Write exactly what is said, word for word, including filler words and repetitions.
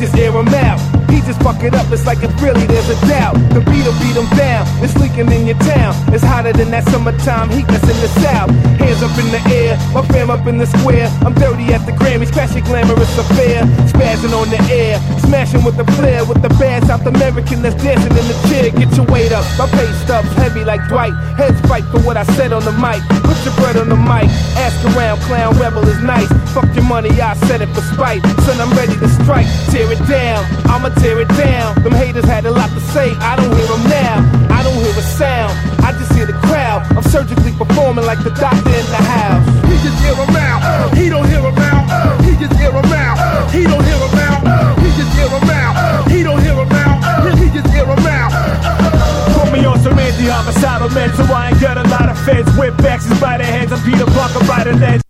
just air him out. He just fuck it up, it's like it's really there's a doubt. The beat'll beat him down, it's leaking in your town. It's hotter than that summertime heat that's in the south. Hands up in the air, my fam up in the square. I'm dirty at the Grammys, crashing glamorous affair. Spazzing on the air, smashing with the flair. With the bad South American that's dancing in the chair. Get your weight up, my pay stubs heavy like Dwight. Heads fight for what I said on the mic. Put your bread on the mic, ask around, clown rebel is nice. Fuck your money, I said it for spite. Son, I'm ready to strike, tear it down, I'ma tear it down. Them haters had a lot to say, I don't hear them now. I don't hear a sound, I just hear the crowd. I'm surgically performing like the doctor in the house. He just hear him out, he don't hear him out. He just hear him out, he don't hear him out. He just hear him out, he don't hear him out. He just hear him out. Put me on some anti-homicidal meds, so I ain't got a lot of feds. Whip axes by their heads, I'm Peter Parker by the legs.